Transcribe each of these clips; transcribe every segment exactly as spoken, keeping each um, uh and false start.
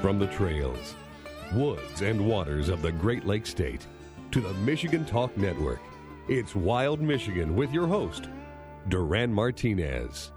From the trails, woods, and waters of the Great Lakes State to the Michigan Talk Network, it's Wild Michigan with your host, Duran Martinez.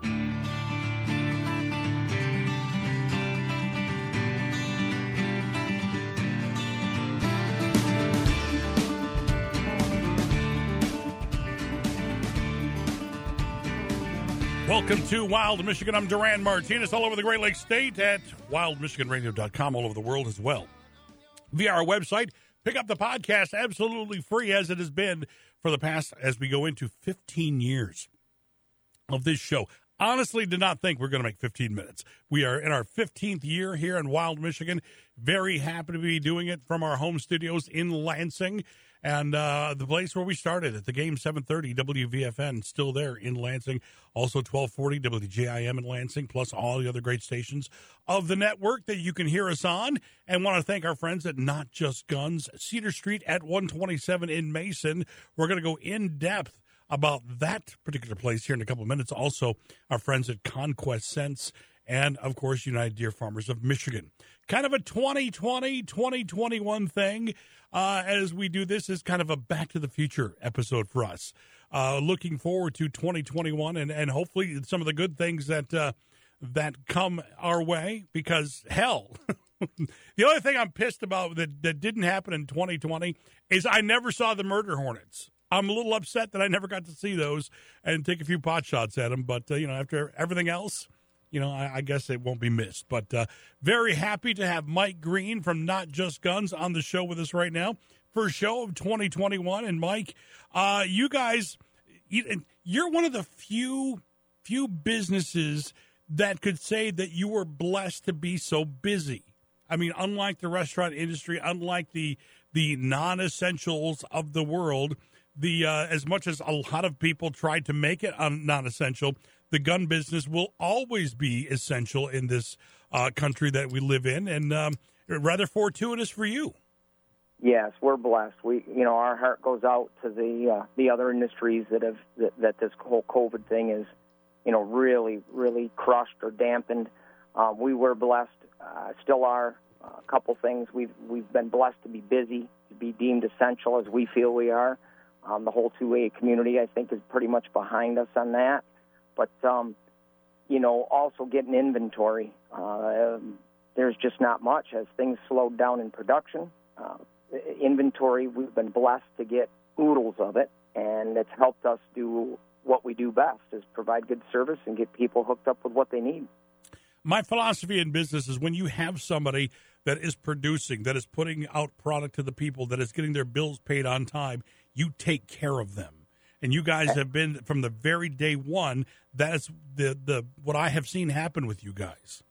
Welcome to Wild Michigan. I'm Duran Martinez, all over the Great Lakes State at wild michigan radio dot com, all over the world as well. Via our website, pick up the podcast absolutely free, as it has been for the past, as we go into fifteen years of this show. Honestly, did not think we we're going to make fifteen minutes. We are in our fifteenth year here in Wild Michigan. Very happy to be doing it from our home studios in Lansing. And uh, the place where we started at the game, seven thirty W V F N, still there in Lansing. Also twelve forty W J I M in Lansing, plus all the other great stations of the network that you can hear us on. And want to thank our friends at Not Just Guns, Cedar Street at one twenty-seven in Mason. We're going to go in depth about that particular place here in a couple of minutes. Also, our friends at Conquest Scents and, of course, United Deer Farmers of Michigan. Kind of a twenty twenty, twenty twenty-one thing. Uh, as we do this, is kind of a Back to the Future episode for us. Uh, looking forward to twenty twenty-one and, and hopefully some of the good things that uh, that come our way. Because, hell, the only thing I'm pissed about that, that didn't happen in twenty twenty is I never saw the Murder Hornets. I'm a little upset that I never got to see those and take a few pot shots at them. But, uh, you know, after everything else, you know, I, I guess it won't be missed. But uh, very happy to have Mike Green from Not Just Guns on the show with us right now. First show of twenty twenty-one. And, Mike, uh, you guys, you're one of the few, few businesses that could say that you were blessed to be so busy. I mean, unlike the restaurant industry, unlike the the non-essentials of the world, the uh, as much as a lot of people tried to make it un- non-essential, the gun business will always be essential in this uh, country that we live in, and um, rather fortuitous for you. Yes, we're blessed. We, you know, our heart goes out to the uh, the other industries that have that, that this whole COVID thing is, you know, really, really crushed or dampened. Um, we were blessed, uh, still are. Uh, a couple things we've we've been blessed to be busy, to be deemed essential as we feel we are. Um, the whole two A community, I think, is pretty much behind us on that. But, um, you know, also getting inventory. Uh, there's just not much. As things slowed down in production, uh, inventory, we've been blessed to get oodles of it, and it's helped us do what we do best, is provide good service and get people hooked up with what they need. My philosophy in business is when you have somebody that is producing, that is putting out product to the people, that is getting their bills paid on time, you take care of them. And you guys have been, from the very day one, that is the, the what I have seen happen with you guys.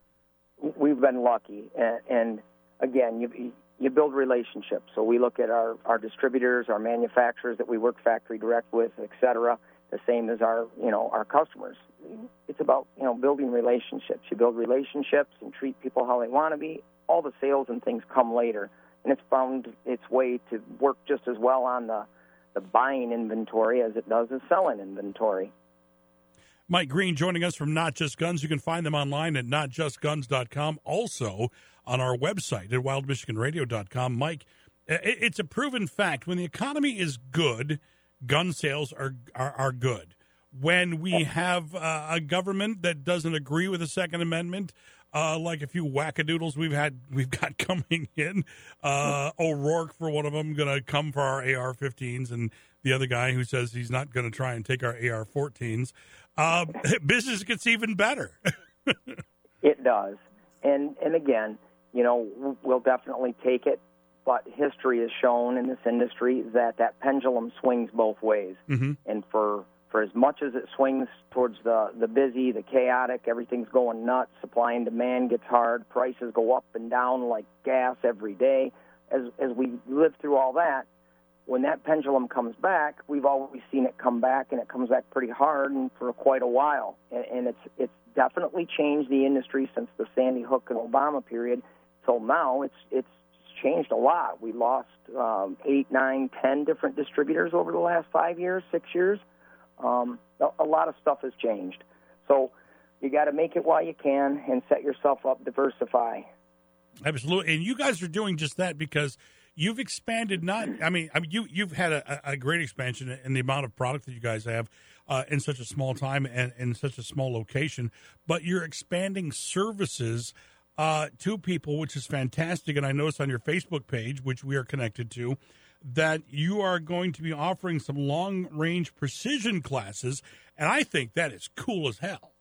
We've been lucky. And, and again, you you build relationships. So we look at our, our distributors, our manufacturers that we work factory direct with, et cetera, the same as our, you know, our customers. It's about, you know, building relationships. You build relationships and treat people how they want to be. All the sales and things come later. And it's found its way to work just as well on the the buying inventory as it does the selling inventory. Mike Green joining us from Not Just Guns. You can find them online at not just guns dot com. Also on our website at wild michigan radio dot com. Mike, it's a proven fact. When the economy is good, gun sales are are, are good. When we have uh, a government that doesn't agree with the Second Amendment, uh, like a few wackadoodles we've had, we've got coming in, uh, O'Rourke for one of them, going to come for our A R fifteens, and the other guy who says he's not going to try and take our A R fourteens. Uh, business gets even better. It does, and and again, you know, we'll definitely take it. But history has shown in this industry that that pendulum swings both ways, mm-hmm. and for For as much as it swings towards the, the busy, the chaotic, everything's going nuts, supply and demand gets hard, prices go up and down like gas every day. As as we live through all that, when that pendulum comes back, we've always seen it come back, and it comes back pretty hard and for quite a while. And, and it's it's definitely changed the industry since the Sandy Hook and Obama period till now. It's it's changed a lot. We lost um, eight, nine, ten different distributors over the last five years, six years. Um, a lot of stuff has changed. So you got to make it while you can and set yourself up, diversify. Absolutely. And you guys are doing just that because you've expanded not I mean, I mean you you've had a, a great expansion in the amount of product that you guys have uh, in such a small time and in such a small location, but you're expanding services uh, to people, which is fantastic. And I noticed on your Facebook page, which we are connected to, that you are going to be offering some long-range precision classes, and I think that is cool as hell.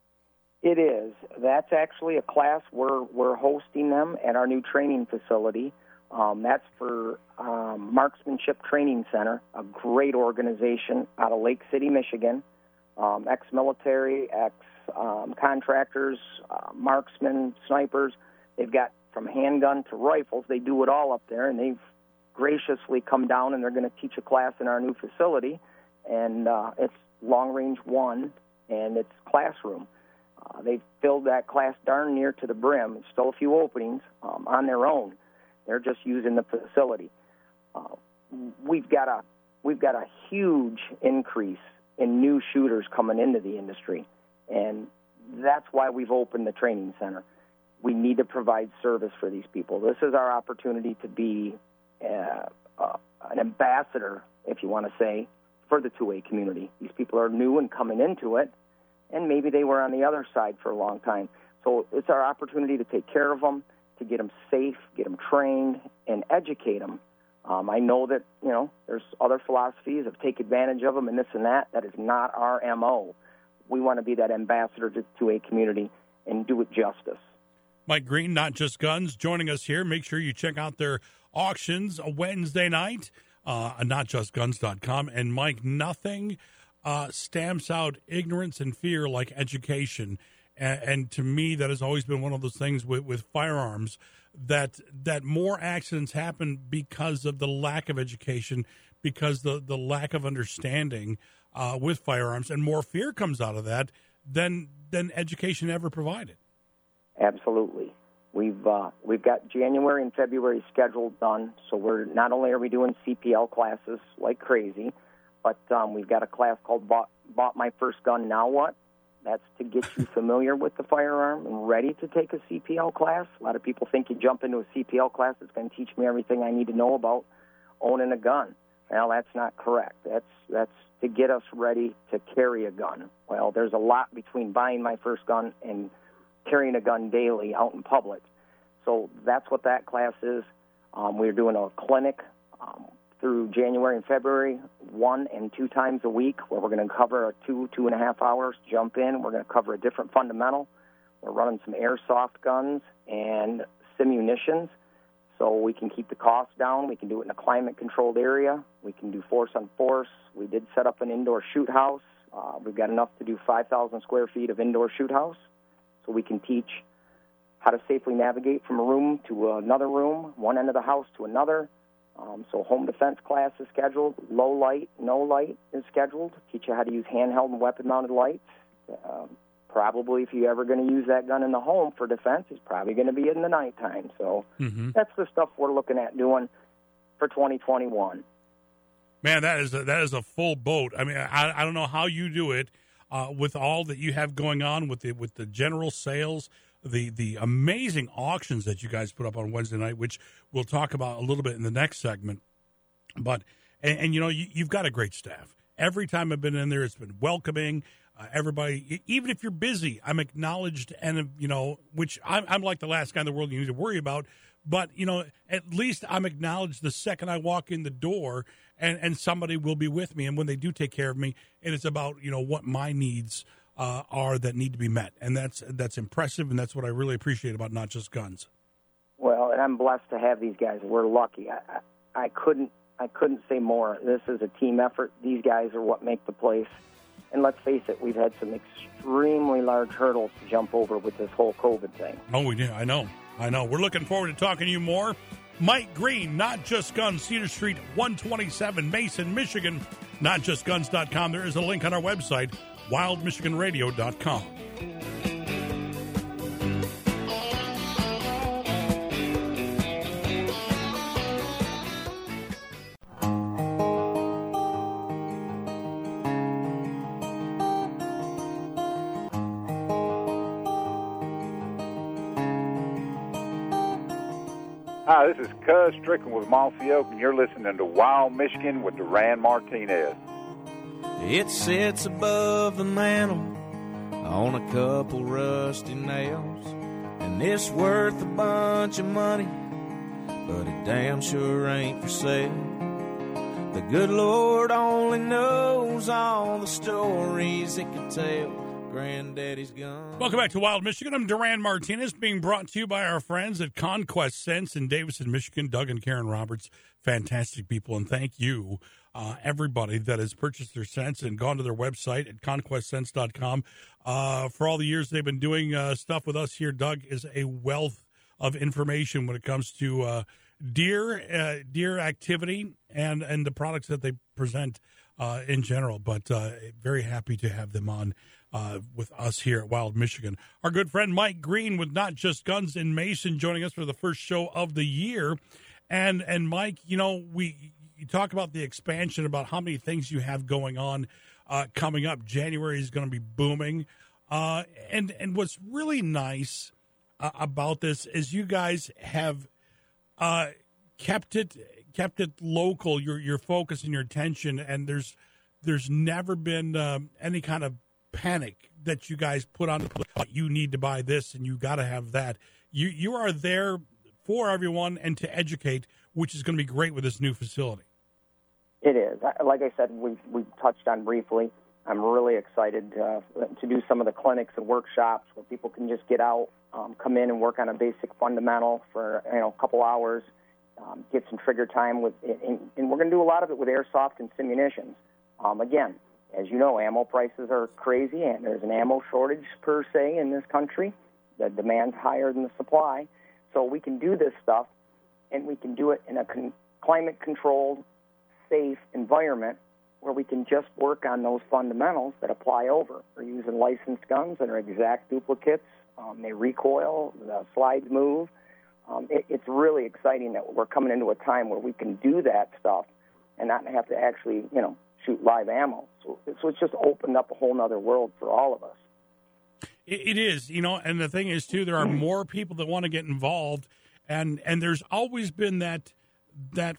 It is. That's actually a class we're we're hosting them at our new training facility. Um, that's for um, Marksmanship Training Center, a great organization out of Lake City, Michigan. Um, ex-military, ex-contractors, uh, marksmen, snipers. They've got from handgun to rifles. They do it all up there, and they've graciously come down, and they're going to teach a class in our new facility. And uh, it's Long Range One, and it's classroom. Uh, they've filled that class darn near to the brim. There's still a few openings um, on their own. They're just using the facility. Uh, we've got a we've got a huge increase in new shooters coming into the industry, and that's why we've opened the training center. We need to provide service for these people. This is our opportunity to be uh, uh, an ambassador, if you want to say, for the two A community. These people are new and coming into it, and maybe they were on the other side for a long time. So it's our opportunity to take care of them, to get them safe, get them trained, and educate them. Um, I know that, you know, there's other philosophies of take advantage of them and this and that. That is not our M O. We want to be that ambassador to, to a community and do it justice. Mike Green, Not Just Guns, joining us here. Make sure you check out their auctions a Wednesday night, uh, not just guns dot com. And, Mike, nothing uh, stamps out ignorance and fear like education. And, and to me, that has always been one of those things with, with firearms, that that more accidents happen because of the lack of education, because the, the lack of understanding uh, with firearms, and more fear comes out of that than than education ever provided. Absolutely. We've uh, we've got January and February scheduled done, so we're not only are we doing C P L classes like crazy, but um, we've got a class called Bought, Bought My First Gun, Now What? That's to get you familiar with the firearm and ready to take a C P L class. A lot of people think you jump into a C P L class, it's going to teach me everything I need to know about owning a gun. Well, that's not correct. That's that's to get us ready to carry a gun. Well, there's a lot between buying my first gun and carrying a gun daily out in public. So that's what that class is. Um, we're doing a clinic um, through January and February, one and two times a week, where we're going to cover a two, two and a half hours, jump in. We're going to cover a different fundamental. We're running some airsoft guns and simunitions, so we can keep the costs down. We can do it in a climate-controlled area. We can do force on force. We did set up an indoor shoot house. Uh, we've got enough to do five thousand square feet of indoor shoot house, so we can teach how to safely navigate from a room to another room, one end of the house to another. Um, so home defense class is scheduled. Low light, no light is scheduled. Teach you how to use handheld and weapon-mounted lights. Um, probably if you're ever going to use that gun in the home for defense, it's probably going to be in the nighttime. So mm-hmm. that's the stuff we're looking at doing for twenty twenty-one. Man, that is a, that is a full boat. I mean, I, I don't know how you do it uh, with all that you have going on with the with the general sales, the the amazing auctions that you guys put up on Wednesday night, which we'll talk about a little bit in the next segment. But, and, and you know, you, you've got a great staff. Every time I've been in there, it's been welcoming. Uh, everybody, even if you're busy, I'm acknowledged, and, you know, which I'm, I'm like the last guy in the world you need to worry about. But, you know, at least I'm acknowledged the second I walk in the door, and, and somebody will be with me. And when they do take care of me, and it's about, you know, what my needs Uh, are that need to be met, and that's that's impressive, and that's what I really appreciate about Not Just Guns. Well, and I'm blessed to have these guys. We're lucky. I, I, I couldn't I couldn't say more. This is a team effort. These guys are what make the place. And let's face it, we've had some extremely large hurdles to jump over with this whole COVID thing. Oh, we do. I know. I know. We're looking forward to talking to you more. Mike Green, Not Just Guns, Cedar Street, one twenty-seven, Mason, Michigan. not just guns dot com. There is a link on our website, wild michigan radio dot com. Hi, this is Cuz Strickland with Mossy Oak, and you're listening to Wild Michigan with Duran Martinez. It sits above the mantle on a couple rusty nails, and it's worth a bunch of money, but it damn sure ain't for sale. The good Lord only knows all the stories it could tell. Granddaddy's gone. Welcome back to Wild Michigan. I'm Duran Martinez, being brought to you by our friends at Conquest Scents in Davison, Michigan. Doug and Karen Roberts, fantastic people, and thank you, uh, everybody that has purchased their scents and gone to their website at conquest scents dot com. Uh, for all the years they've been doing uh, stuff with us here, Doug is a wealth of information when it comes to uh, deer, uh, deer activity and, and the products that they present uh, in general. But uh, very happy to have them on Uh, with us here at Wild Michigan. Our good friend Mike Green with Not Just Guns in Mason joining us for the first show of the year. And and Mike, you know, we you talk about the expansion, about how many things you have going on uh, coming up. January is going to be booming. Uh, and, and what's really nice uh, about this is you guys have uh, kept it kept it local, your your focus and your attention, and there's there's never been um, any kind of panic that you guys put on. You need to buy this and you got to have that. You you are there for everyone and to educate, which is going to be great with this new facility. It is. Like I said, we've, we've touched on briefly. I'm really excited uh, to do some of the clinics and workshops where people can just get out, um, come in and work on a basic fundamental for you know a couple hours, um, get some trigger time with, and, and we're going to do a lot of it with airsoft and simunitions. Um, again, as you know, ammo prices are crazy, and there's an ammo shortage per se in this country. The demand's higher than the supply. So we can do this stuff, and we can do it in a con- climate-controlled, safe environment where we can just work on those fundamentals that apply over. We're using licensed guns that are exact duplicates. Um, they recoil, the slides move. Um, it, it's really exciting that we're coming into a time where we can do that stuff and not have to actually, you know, shoot live ammo. So, so it's just opened up a whole other world for all of us. It, it is, you know, and the thing is, too, there are more people that want to get involved, and, and there's always been that that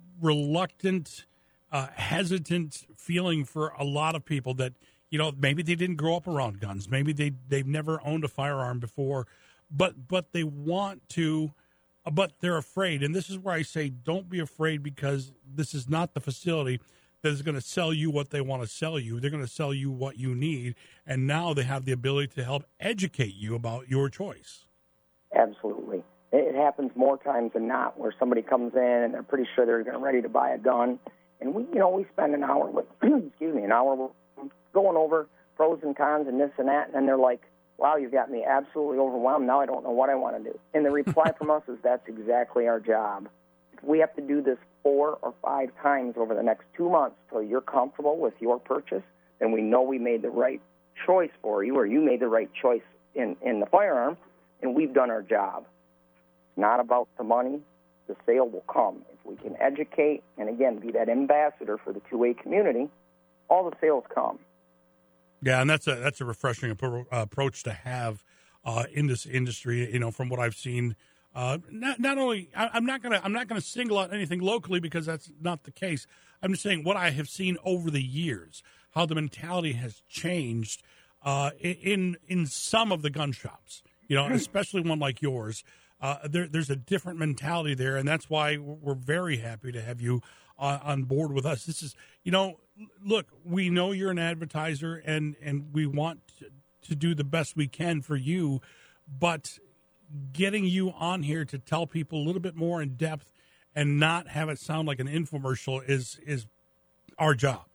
reluctant, uh, hesitant feeling for a lot of people that, you know, maybe they didn't grow up around guns. Maybe they, they've never owned a firearm before, but but they want to, but they're afraid. And this is where I say don't be afraid, because this is not the facility that is going to sell you what they want to sell you. They're going to sell you what you need, and now they have the ability to help educate you about your choice. Absolutely. It happens more times than not where somebody comes in and they're pretty sure they're going ready to buy a gun, and we, you know, we spend an hour with, excuse me, an hour going over pros and cons and this and that, and then they're like, wow, you've got me absolutely overwhelmed. Now I don't know what I want to do. And the reply from us is that's exactly our job. If we have to do this four or five times over the next two months till you're comfortable with your purchase, then we know we made the right choice for you, or you made the right choice in, in the firearm, and we've done our job. It's not about the money. The sale will come. If we can educate and, again, be that ambassador for the two-way community, all the sales come. Yeah, and that's a that's a refreshing appro- approach to have uh, in this industry. You know, from what I've seen, uh, not not only I, I'm not gonna I'm not gonna single out anything locally, because that's not the case. I'm just saying what I have seen over the years, how the mentality has changed uh, in in some of the gun shops. You know, especially one like yours. Uh, there, there's a different mentality there, and that's why we're very happy to have you uh, on board with us. This is, you know, look, we know you're an advertiser, and, and we want to, to do the best we can for you, but getting you on here to tell people a little bit more in depth and not have it sound like an infomercial is is our job.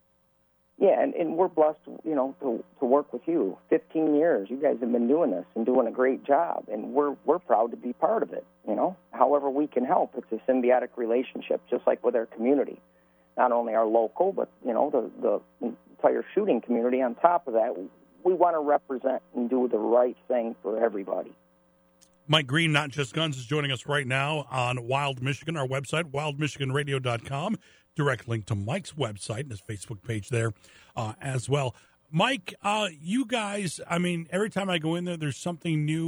Yeah, and, and we're blessed, you know, to, to work with you. Fifteen years, you guys have been doing this and doing a great job, and we're we're proud to be part of it. You know, however we can help, it's a symbiotic relationship, just like with our community. Not only our local, but you know, the the entire shooting community. On top of that, we want to represent and do the right thing for everybody. Mike Green, Not Just Guns, is joining us right now on Wild Michigan, our website, wild michigan radio dot com. Direct link to Mike's website and his Facebook page there uh, as well. Mike, uh, you guys, I mean, every time I go in there, there's something new,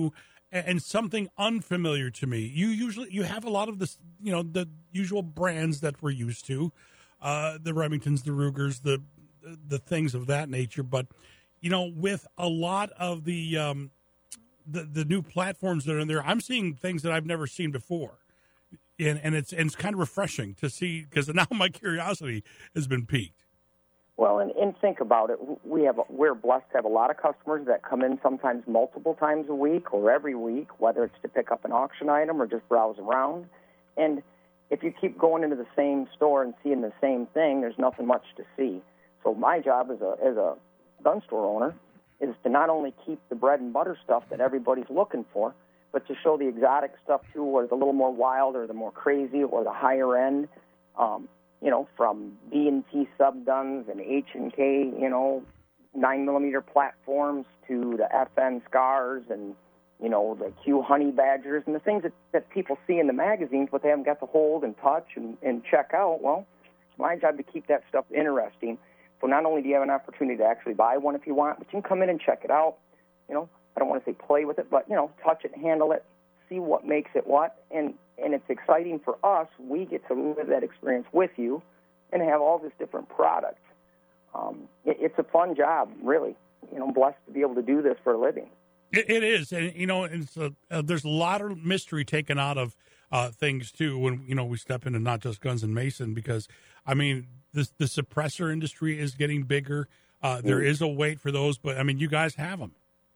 and, and something unfamiliar to me. You usually you have a lot of this, you know, the usual brands that we're used to, uh, the Remingtons, the Rugers, the the things of that nature. But you know, with a lot of the um, the the new platforms that are in there, I'm seeing things that I've never seen before. And, and it's and it's kind of refreshing to see, because now my curiosity has been piqued. Well, and, and think about it. We have we're blessed to have a lot of customers that come in sometimes multiple times a week or every week, whether it's to pick up an auction item or just browse around. And if you keep going into the same store and seeing the same thing, there's nothing much to see. So my job as a as a gun store owner is to not only keep the bread and butter stuff that everybody's looking for, but to show the exotic stuff, too, or the little more wild or the more crazy or the higher end, um, you know, from B and T sub guns and H and K, you know, nine millimeter platforms to the F N Scars and, you know, the Q Honey Badgers and the things that, that people see in the magazines, but they haven't got to hold and touch and, and check out. Well, it's my job to keep that stuff interesting. So not only do you have an opportunity to actually buy one if you want, but you can come in and check it out, you know. I don't want to say play with it, but, you know, touch it, handle it, see what makes it what. And, and it's exciting for us. We get to live that experience with you and have all this different product. Um, it, it's a fun job, really. You know, I'm blessed to be able to do this for a living. It, it is. And, you know, it's a, uh, there's a lot of mystery taken out of uh, things, too, when, you know, we step into Not Just Guns and Mason, because, I mean, this, the suppressor industry is getting bigger. Uh, there mm. is a wait for those, but, I mean, you guys have them.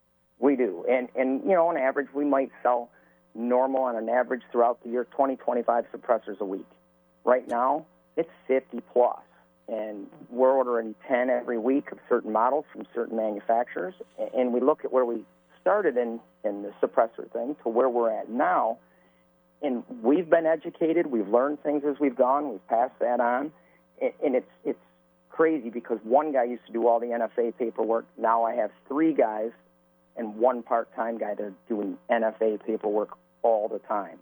We do. And, and, you know, on average, we might sell normal on an average throughout the year twenty, twenty-five suppressors a week. Right now, it's fifty plus. And we're ordering ten every week of certain models from certain manufacturers. And we look at where we started in, in the suppressor thing to where we're at now. And we've been educated. We've learned things as we've gone. We've passed that on. And it's it's crazy because one guy used to do all the N F A paperwork. Now I have three guys and one part-time guy that are doing N F A paperwork all the time.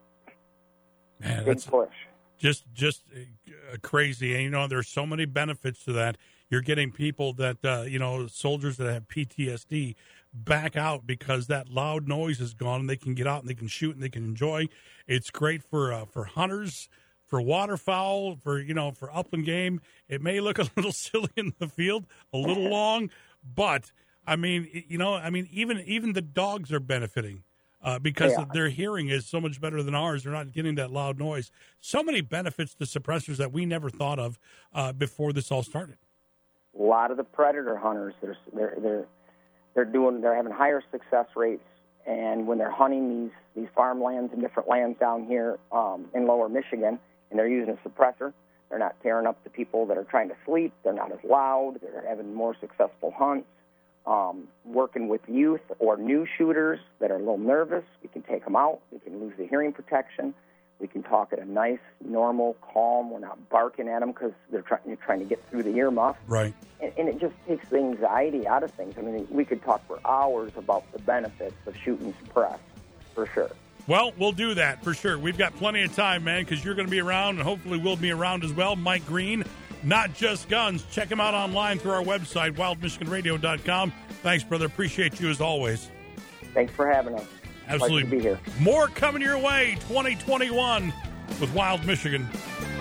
Man, Big that's push. Just, just uh, crazy. And, you know, there's so many benefits to that. You're getting people that, uh, you know, soldiers that have P T S D back out because that loud noise is gone and they can get out and they can shoot and they can enjoy. It's great for uh, for hunters, for waterfowl, for, you know, for upland game. It may look a little silly in the field, a little long, but I mean, you know, I mean, even even the dogs are benefiting uh, because yeah. their hearing is so much better than ours. They're not getting that loud noise. So many benefits to suppressors that we never thought of uh, before this all started. A lot of the predator hunters, they're they're they're they're doing they're having higher success rates, and when they're hunting these these farmlands and different lands down here um, in Lower Michigan, and they're using a suppressor, they're not tearing up the people that are trying to sleep. They're not as loud. They're having more successful hunts. Um, working with youth or new shooters that are a little nervous, we can take them out. We can lose the hearing protection. We can talk at a nice, normal, calm. We're not barking at them because they're trying, you're trying to get through the earmuff. Right. And, and it just takes the anxiety out of things. I mean, we could talk for hours about the benefits of shooting suppress, for sure. Well, we'll do that for sure. We've got plenty of time, man, because you're going to be around, and hopefully we'll be around as well. Mike Green, Not Just Guns. Check him out online through our website, wild michigan radio dot com. Thanks, brother. Appreciate you as always. Thanks for having us. Absolutely. Pleasure to be here. More coming your way, twenty twenty-one with Wild Michigan.